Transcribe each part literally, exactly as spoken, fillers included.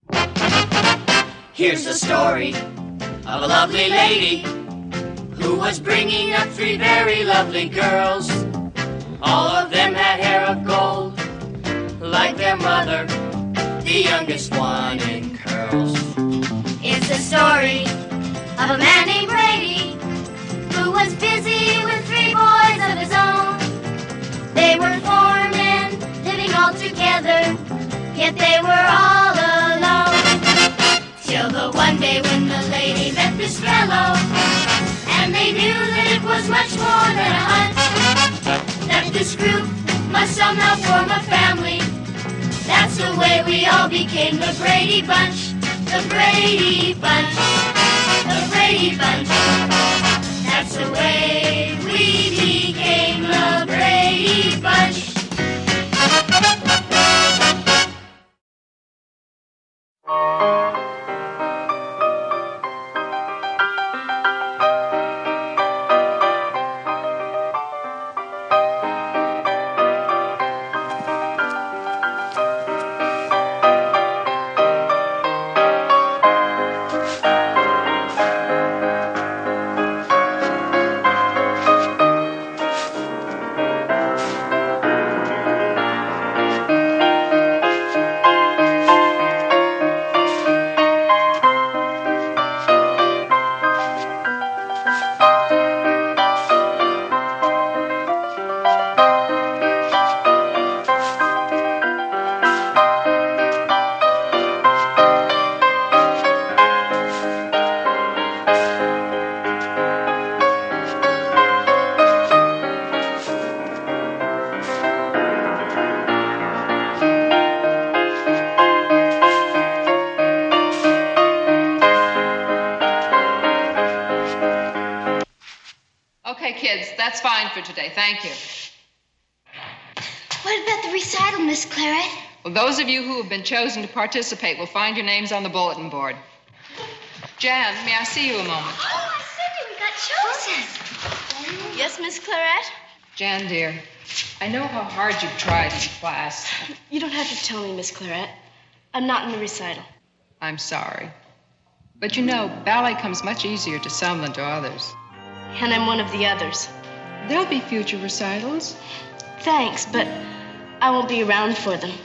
Here's the story of a lovely lady who was bringing up three very lovely girls. All of them had hair of gold, like their mother, the youngest one in curls. It's the story of a man named Brady who was busy with three boys of his own. They were four men living all together, yet they were all alone. Till the one day when the lady met this fellow, and they knew that it was much more than a hunch, that this group must somehow form a family. That's the way we all became the Brady Bunch, the Brady Bunch, the Brady Bunch. That's the way we became the Brady Bunch. That's fine for today, thank you. What about the recital, Miss Claret? Well, those of you who have been chosen to participate will find your names on the bulletin board. Jan, may I see you a moment? Oh, Cindy, we got chosen. Yes, Miss Claret? Jan, dear, I know how hard you've tried in class. You don't have to tell me, Miss Claret. I'm not in the recital. I'm sorry. But you know, ballet comes much easier to some than to others. And I'm one of the others. There'll be future recitals. Thanks, but I won't be around for them.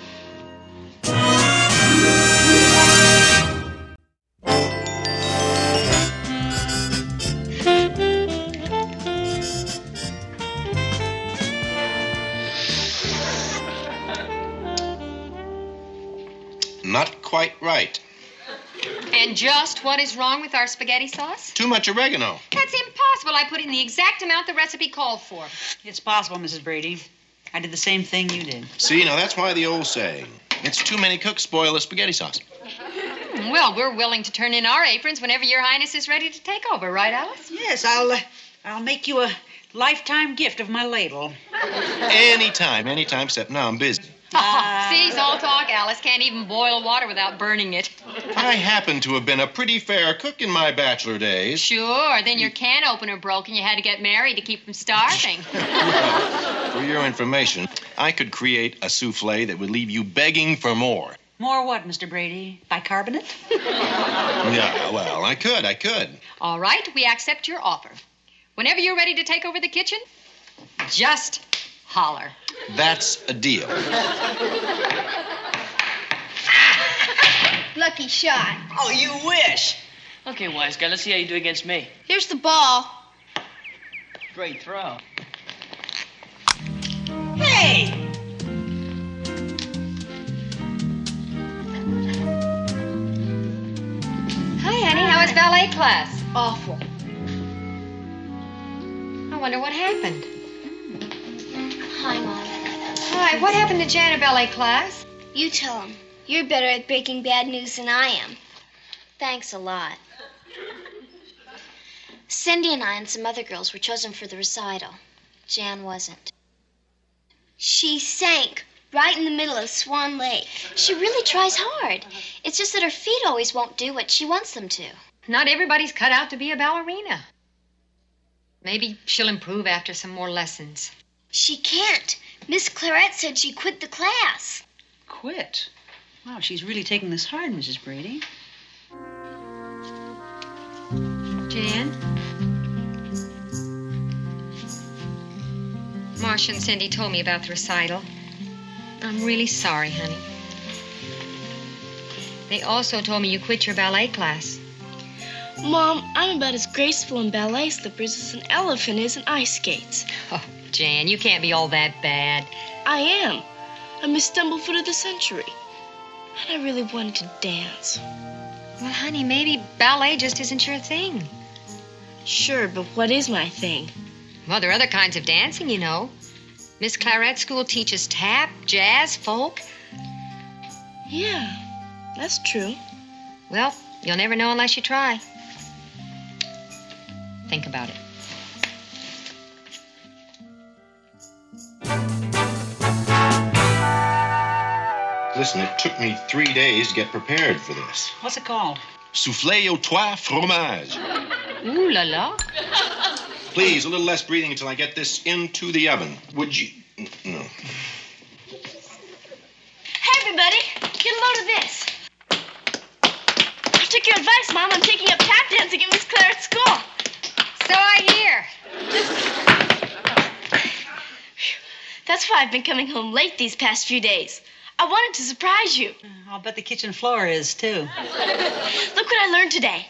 Not quite right. And just what is wrong with our spaghetti sauce? Too much oregano. That's impossible. I put in the exact amount the recipe called for. It's possible, Missus Brady. I did the same thing you did. See, now that's why the old saying, it's too many cooks spoil the spaghetti sauce. Hmm, well, we're willing to turn in our aprons whenever Your Highness is ready to take over, right, Alice? Yes, I'll, uh, I'll make you a lifetime gift of my ladle. Anytime, anytime, except now I'm busy. Uh, See, it's all talk. Alice can't even boil water without burning it. I happen to have been a pretty fair cook in my bachelor days. Sure. Then your can opener broke and you had to get married to keep from starving. Well, for your information, I could create a souffle that would leave you begging for more. More what, Mister Brady? Bicarbonate? Yeah, well, I could, I could. All right, we accept your offer. Whenever you're ready to take over the kitchen, just holler. That's a deal. Lucky shot. Oh, you wish. Okay, wise guy, let's see how you do against me. Here's the ball. Great throw. Hey! Hi, honey. How was ballet class? Awful. I wonder what happened. Hi, Mom. Hi, what happened to Jan at ballet class? You tell him. You're better at breaking bad news than I am. Thanks a lot. Cindy and I and some other girls were chosen for the recital. Jan wasn't. She sank right in the middle of Swan Lake. She really tries hard. It's just that her feet always won't do what she wants them to. Not everybody's cut out to be a ballerina. Maybe she'll improve after some more lessons. She can't. Miss Claret said she quit the class. Quit? Wow, she's really taking this hard, Missus Brady. Jan? Marcia and Cindy told me about the recital. I'm really sorry, honey. They also told me you quit your ballet class. Mom, I'm about as graceful in ballet slippers as an elephant is in ice skates. Oh, Jan, you can't be all that bad. I am. I'm Miss Stumblefoot of the century. And I really wanted to dance. Well, honey, maybe ballet just isn't your thing. Sure, but what is my thing? Well, there are other kinds of dancing, you know. Miss Clarette's school teaches tap, jazz, folk. Yeah, that's true. Well, you'll never know unless you try. Think about it. Listen, it took me three days to get prepared for this. What's it called? Soufflé aux trois fromages. Ooh la la. Please, a little less breathing until I get this into the oven. Would you? No. Hey, everybody, get a load of this. I took your advice, Mom. I'm taking up tap dancing at Miss Clarette's school. So I hear. That's why I've been coming home late these past few days. I wanted to surprise you. I'll bet the kitchen floor is, too. Look what I learned today.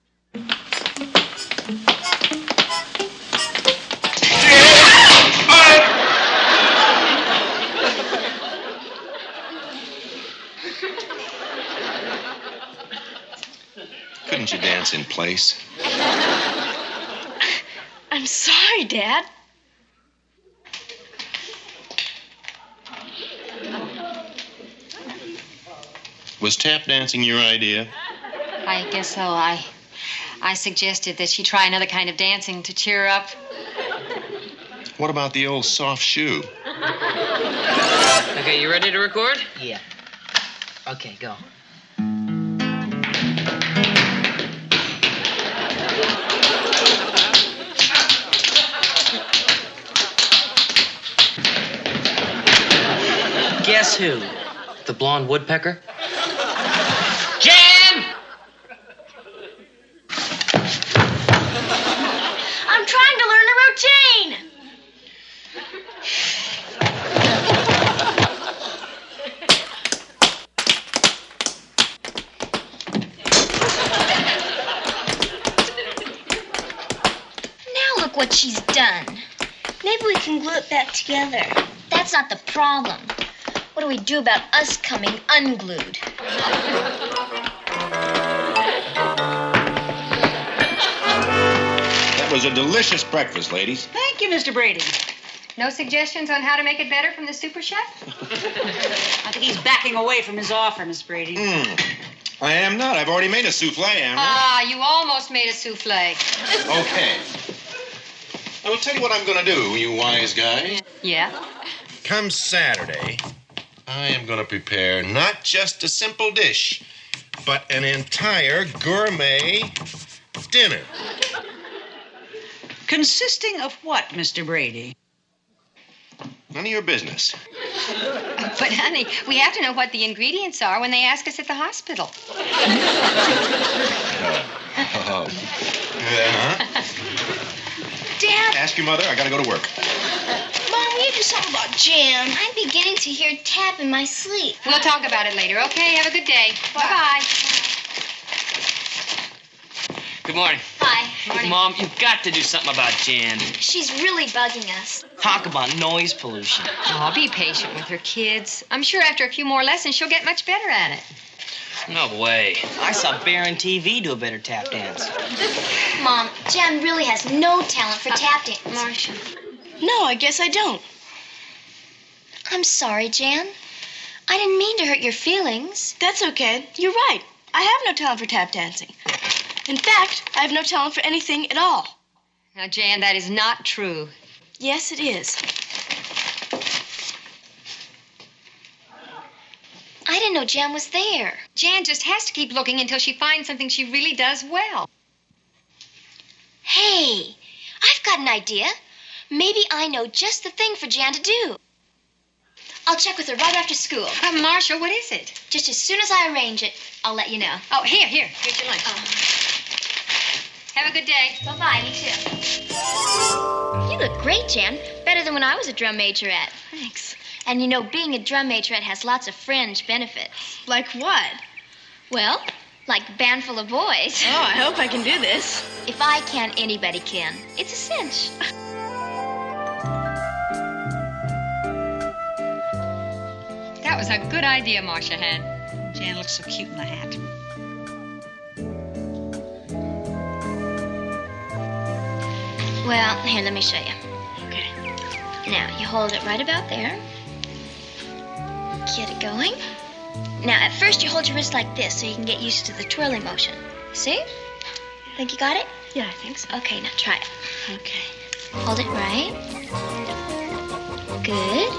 Couldn't you dance in place? I'm sorry, Dad. Was tap dancing your idea? I guess so. I I suggested that she try another kind of dancing to cheer her up. What about the old soft shoe? Okay, you ready to record? Yeah. Okay, go. Guess who? The blonde woodpecker? Jan! I'm trying to learn a routine. Now look what she's done. Maybe we can glue it back together. That's not the problem. What do we do about us coming unglued? That was a delicious breakfast, ladies. Thank you, Mister Brady. No suggestions on how to make it better from the super chef? I think he's backing away from his offer, Miss Brady. Mm. I am not. I've already made a souffle, am I? Ah, you almost made a souffle. Okay. I will tell you what I'm going to do, you wise guy. Yeah? Come Saturday, I am going to prepare not just a simple dish, but an entire gourmet dinner. Consisting of what, Mister Brady? None of your business. But, honey, we have to know what the ingredients are when they ask us at the hospital. Oh. Yeah, huh? Dad, Ask your mother. I got to go to work. Mom, will you do something about Jan? I'm beginning to hear tap in my sleep. We'll talk about it later, okay? Have a good day. Bye-bye. Good morning. Hi. Morning. Mom, you've got to do something about Jan. She's really bugging us. Talk about noise pollution. Oh, be patient with her, kids. I'm sure after a few more lessons, she'll get much better at it. No way. I saw Bear on T V do a better tap dance. Mom, Jan really has no talent for tap dance. Marcia. No, I guess I don't. I'm sorry, Jan. I didn't mean to hurt your feelings. That's okay. You're right. I have no talent for tap dancing. In fact, I have no talent for anything at all. Now, Jan, that is not true. Yes, it is. I didn't know Jan was there. Jan just has to keep looking until she finds something she really does well. Hey, I've got an idea. Maybe I know just the thing for Jan to do. I'll check with her right after school. Uh, Marcia, what is it? Just as soon as I arrange it, I'll let you know. Oh, here, here. Here's your lunch. Oh. Have a good day. Bye-bye, you too. You look great, Jan. Better than when I was a drum majorette. Thanks. And you know, being a drum majorette has lots of fringe benefits. Like what? Well, like a band full of boys. Oh, I hope I can do this. If I can, anybody can. It's a cinch. That was a good idea Marcia had. Jan looks so cute in the hat. Well, here, let me show you. Okay. Now, you hold it right about there. Get it going. Now, at first, you hold your wrist like this so you can get used to the twirling motion. See? Think you got it? Yeah, I think so. Okay, now try it. Okay. Hold it right. Good.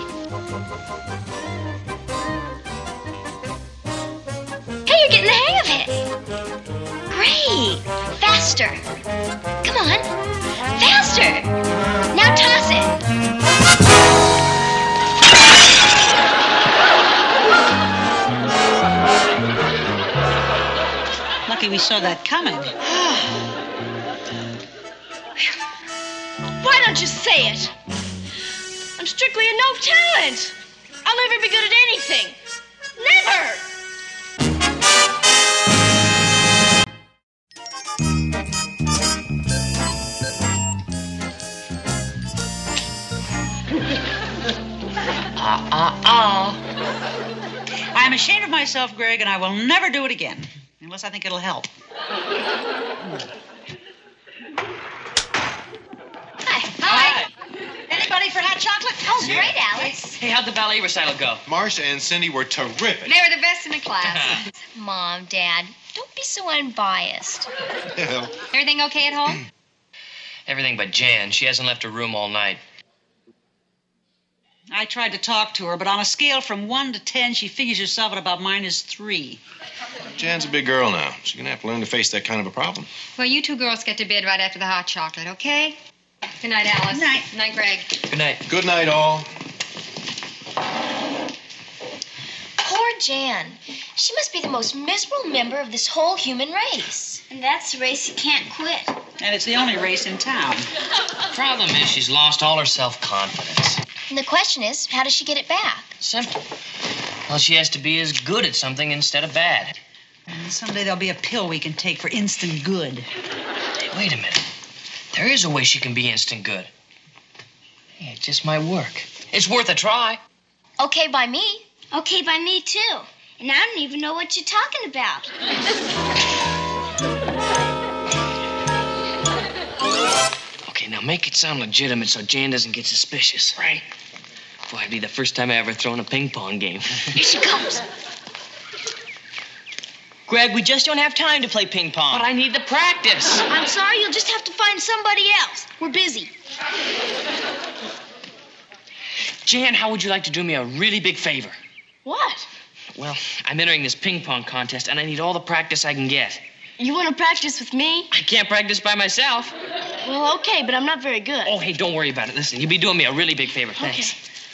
Hey, you're getting the hang of it. Great. Faster. Come on. Faster. Now toss it. Lucky we saw that coming. Why don't you say it? I'm strictly a no talent. I'll never be good at anything. Never! Ah, ah, ah. I'm ashamed of myself, Greg, and I will never do it again. Unless I think it'll help. Hi. Hi. Anybody for hot chocolate? Oh, great, Alice. Hey, how'd the ballet recital go? Marcia and Cindy were terrific. They were the best in the class. Mom, Dad, don't be so unbiased. Well, Everything okay at home? Everything but Jan. She hasn't left her room all night. I tried to talk to her, but on a scale from one to ten, she figures herself at about minus three. Jan's a big girl now. She's going to have to learn to face that kind of a problem. Well, you two girls get to bed right after the hot chocolate, okay? Good night, Alice. Good night. Good night, Greg. Good night. Good night, all. Poor Jan. She must be the most miserable member of this whole human race. And that's the race you can't quit. And it's the only race in town. Problem is, she's lost all her self-confidence. And the question is, how does she get it back? Simple. Well, she has to be as good at something instead of bad. And someday there'll be a pill we can take for instant good. Hey, wait a minute. There is a way she can be instant good. Hey, it just might work. It's worth a try. Okay by me. Okay by me, too. And I don't even know what you're talking about. Okay, now make it sound legitimate so Jan doesn't get suspicious. Right. Boy, it'd be the first time I ever thrown a ping pong game. Here she comes. Greg, we just don't have time to play ping pong. But I need the practice. I'm sorry, you'll just have to find somebody else. We're busy. Jan, how would you like to do me a really big favor? What? Well, I'm entering this ping pong contest, and I need all the practice I can get. You want to practice with me? I can't practice by myself. Well, okay, but I'm not very good. Oh, hey, don't worry about it. Listen, you'll be doing me a really big favor. Thanks.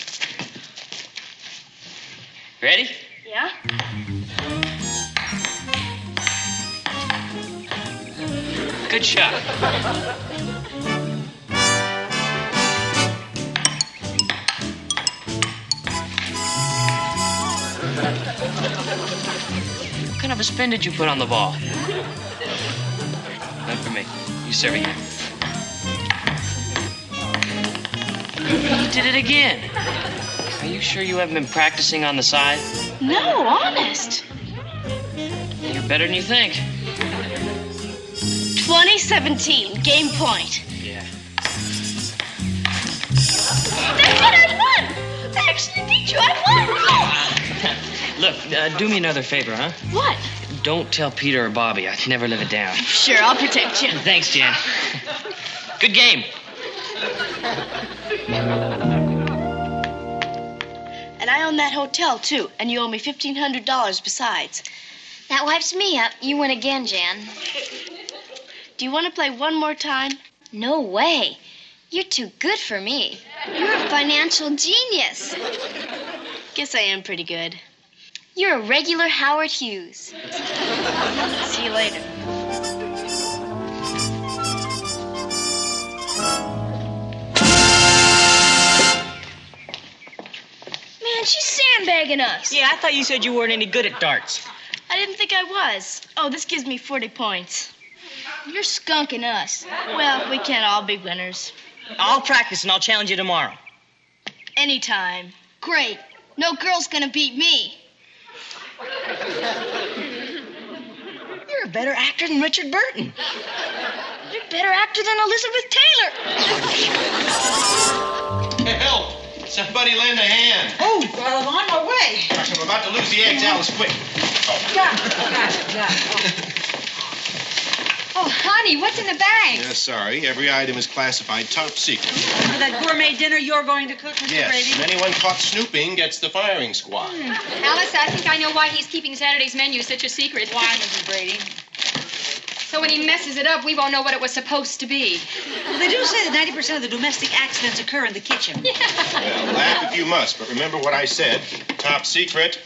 Ready? Yeah? Good shot. What kind of a spin did you put on the ball? None for me. You serve again. You did it again. Are you sure you haven't been practicing on the side? No, honest. You're better than you think. twenty seventeen, game point. Yeah. That's what I won! I actually beat you. I won! Look, uh, do me another favor, huh? What? Don't tell Peter or Bobby. I'd never live it down. Sure, I'll protect you. Thanks, Jan. Good game. And I own that hotel, too, and you owe me fifteen hundred dollars besides. That wipes me up. You win again, Jan. Do you want to play one more time? No way. You're too good for me. You're a financial genius. Guess I am pretty good. You're a regular Howard Hughes. See you later. Man, she's sandbagging us. Yeah, I thought you said you weren't any good at darts. I didn't think I was. Oh, this gives me forty points. You're skunking us. Well, we can't all be winners. I'll practice and I'll challenge you tomorrow. Anytime. Great. No girl's gonna beat me. You're a better actor than Richard Burton. You're a better actor than Elizabeth Taylor. Help! Somebody lend a hand. Oh, well, I'm on my way. Gosh, I'm about to lose the eggs, Alice. Quick. Got it, got it, got it. Oh, honey, what's in the bag? Yeah, sorry. Every item is classified top secret. For that gourmet dinner you're going to cook, Mister Yes, Brady? and anyone caught snooping gets the firing squad. Alice, I think I know why he's keeping Saturday's menu such a secret. Why, Missus Brady? So when he messes it up, we won't know what it was supposed to be. Well, they do say that ninety percent of the domestic accidents occur in the kitchen. Well, laugh if you must, but remember what I said. Top secret.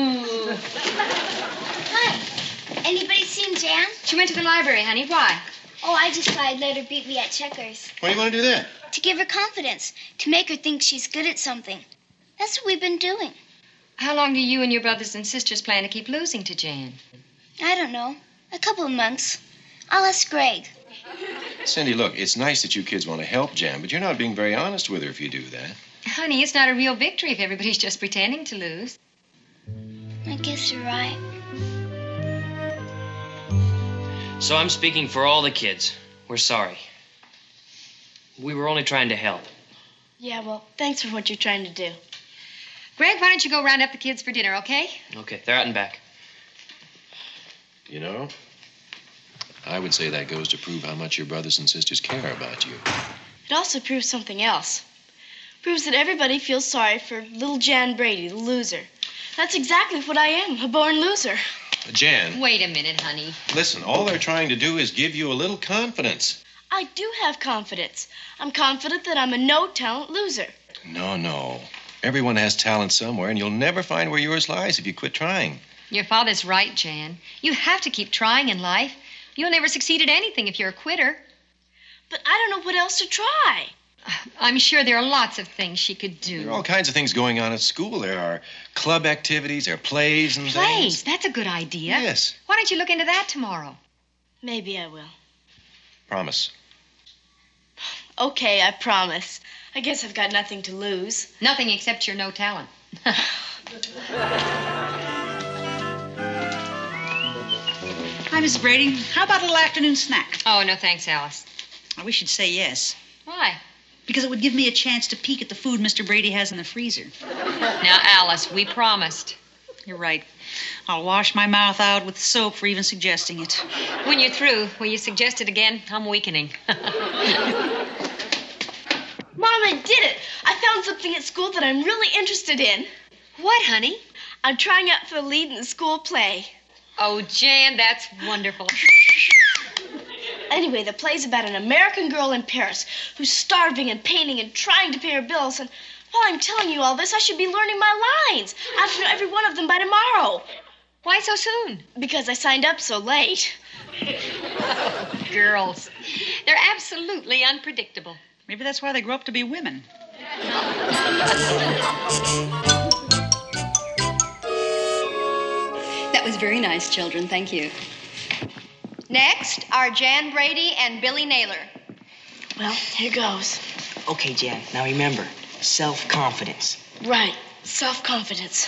Hi. Anybody seen Jan? She went to the library, honey. Why? Oh, I just thought I'd let her beat me at checkers. Why do you want to do that? To give her confidence. To make her think she's good at something. That's what we've been doing. How long do you and your brothers and sisters plan to keep losing to Jan? I don't know. A couple of months. I'll ask Greg. Cindy, look, it's nice that you kids want to help Jan, but you're not being very honest with her if you do that. Honey, it's not a real victory if everybody's just pretending to lose. I guess you're right. So I'm speaking for all the kids. We're sorry. We were only trying to help. Yeah, well, thanks for what you're trying to do. Greg, why don't you go round up the kids for dinner, okay? Okay, they're out and back. You know, I would say that goes to prove how much your brothers and sisters care about you. It also proves something else. Proves that everybody feels sorry for little Jan Brady, the loser. That's exactly what I am, a born loser. Jan, Wait a minute, honey. listen, all they're trying to do is give you a little confidence. I do have confidence. I'm confident that I'm a no-talent loser. No, no. Everyone has talent somewhere, and you'll never find where yours lies if you quit trying. Your father's right, Jan. You have to keep trying in life. You'll never succeed at anything if you're a quitter. But I don't know what else to try. I'm sure there are lots of things she could do. There are all kinds of things going on at school. There are club activities, there are plays and Plays? things. That's a good idea. Yes. Why don't you look into that tomorrow? Maybe I will. Promise. Okay, I promise. I guess I've got nothing to lose. Nothing except your no talent. Hi, Miss Brady. How about a little afternoon snack? Oh, no thanks, Alice. I wish you'd say yes. Why? Because it would give me a chance to peek at the food Mister Brady has in the freezer. Now, Alice, we promised. You're right. I'll wash my mouth out with soap for even suggesting it. When you're through, will you suggest it again? I'm weakening. Mom, I did it. I found something at school that I'm really interested in. What, honey? I'm trying out for the lead in the school play. Oh, Jan, that's wonderful. Anyway, the play's about an American girl in Paris who's starving and painting and trying to pay her bills. And while I'm telling you all this, I should be learning my lines. I have to know every one of them by tomorrow. Why so soon? Because I signed up so late. Girls. They're absolutely unpredictable. Maybe that's why they grow up to be women. That was very nice, children. Thank you. Next are Jan Brady and Billy Naylor. Well, here goes. Okay, Jan, now remember, self-confidence. Right, self-confidence.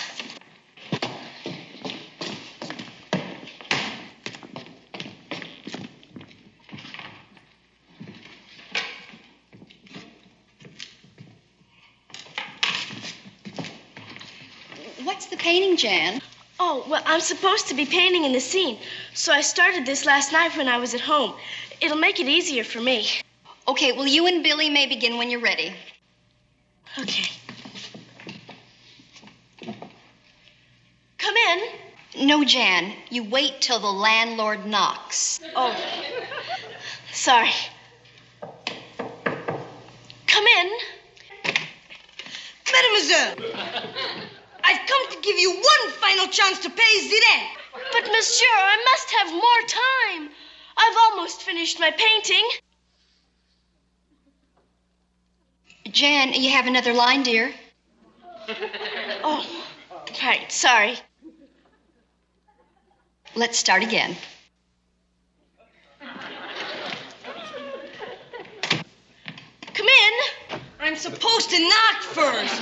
What's the painting, Jan? Oh, well, I'm supposed to be painting in the scene, so I started this last night when I was at home. It'll make it easier for me. Okay, well, you and Billy may begin when you're ready. Okay. Come in. No, Jan, you wait till the landlord knocks. Oh, sorry. Come in. Mademoiselle, I've come to give you one final chance to pay the rent. But, monsieur, I must have more time. I've almost finished my painting. Jan, you have another line, dear. Oh, right, sorry. Let's start again. Come in. I'm supposed to knock first.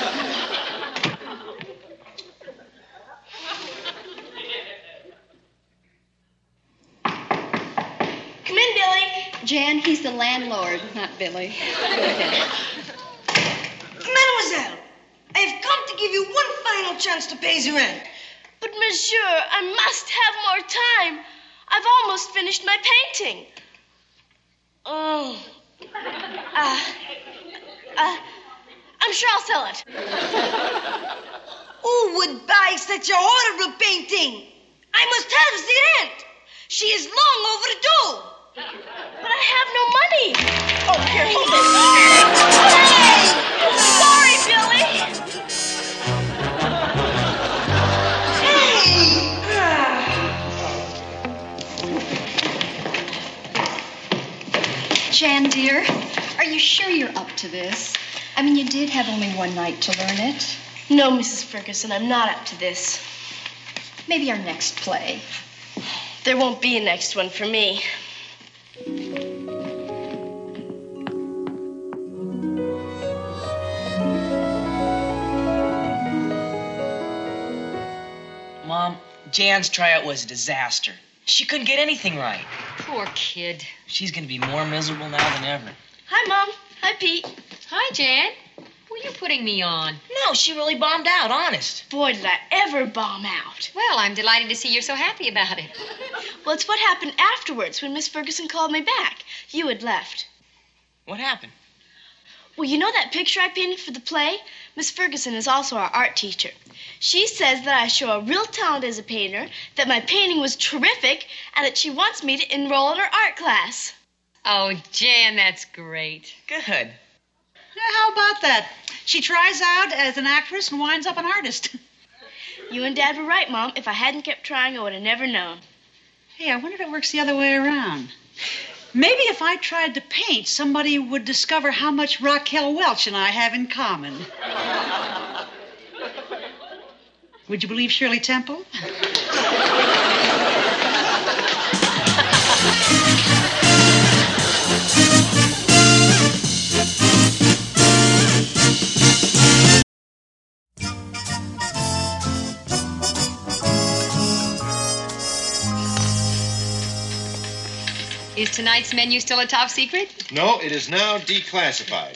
Come in, Billy. Jan, he's the landlord, not Billy. Go ahead. Mademoiselle, I have come to give you one final chance to pay the rent. But, monsieur, I must have more time. I've almost finished my painting. Oh. Uh, uh, I'm sure I'll sell it. Who would buy such a horrible painting? I must have the rent. She is long overdue. But I have no money. Oh, here, hold it. Sorry, Billy. Jan, dear, are you sure you're up to this? I mean, you did have only one night to learn it. No, Missus Ferguson, I'm not up to this. Maybe our next play. There won't be a next one for me. Mom, Jan's tryout was a disaster. She couldn't get anything right. Poor kid. She's gonna be more miserable now than ever. Hi, Mom. Hi, Pete. Hi, Jan. Who are you putting me on? No, she really bombed out, honest. Boy, did I ever bomb out. Well, I'm delighted to see you're so happy about it. Well, it's what happened afterwards when Miss Ferguson called me back. You had left. What happened? Well, you know that picture I painted for the play? Miss Ferguson is also our art teacher. She says that I show a real talent as a painter, that my painting was terrific, and that she wants me to enroll in her art class. Oh, Jan, that's great. Good. How about that? She tries out as an actress and winds up an artist. You and Dad were right, Mom. If I hadn't kept trying, I would have never known. Hey, I wonder if it works the other way around. Maybe if I tried to paint, somebody would discover how much Raquel Welch and I have in common. Would you believe Shirley Temple? Is tonight's menu still a top secret? No, it is now declassified.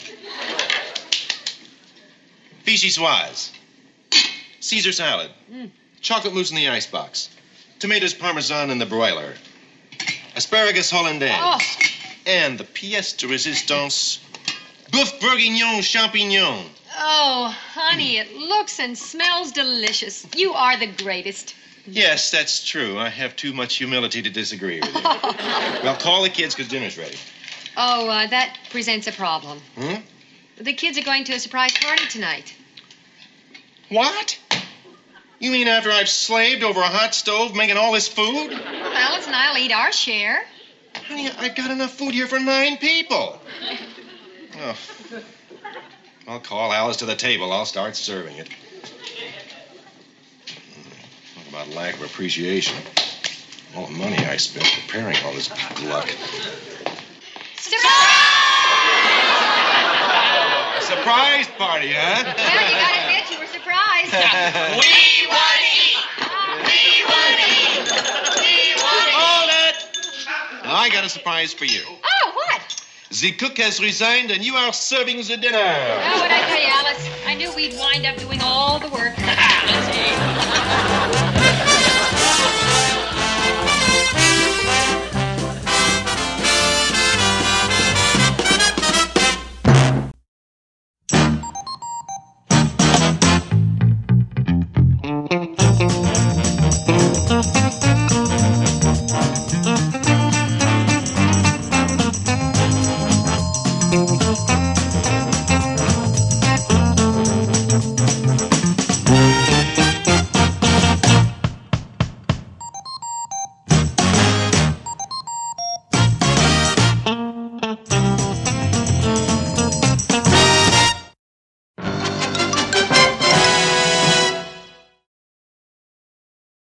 Vichyssoise. Caesar salad. Mm. Chocolate mousse in the icebox. Tomatoes parmesan in the broiler. Asparagus hollandaise. Oh. And the pièce de résistance, boeuf bourguignon champignon. Oh, honey, it looks and smells delicious. You are the greatest. Yes, that's true. I have too much humility to disagree with you. Well, call the kids because dinner's ready. Oh, uh, that presents a problem. Hmm? The kids are going to a surprise party tonight. What? You mean after I've slaved over a hot stove making all this food? Well, Alice and I'll eat our share. Honey, I've got enough food here for nine people. Oh. I'll call Alice to the table. I'll start serving it. Talk about lack of appreciation. All the money I spent preparing all this gluck. Surprise! A surprise party, huh? Well, you gotta admit you were surprised. We want to eat. We want to eat. We want to eat. Hold it! I got a surprise for you. Oh, what? The cook has resigned and you are serving the dinner. Oh, what'd I tell you, Alice? I knew we'd wind up doing all the work.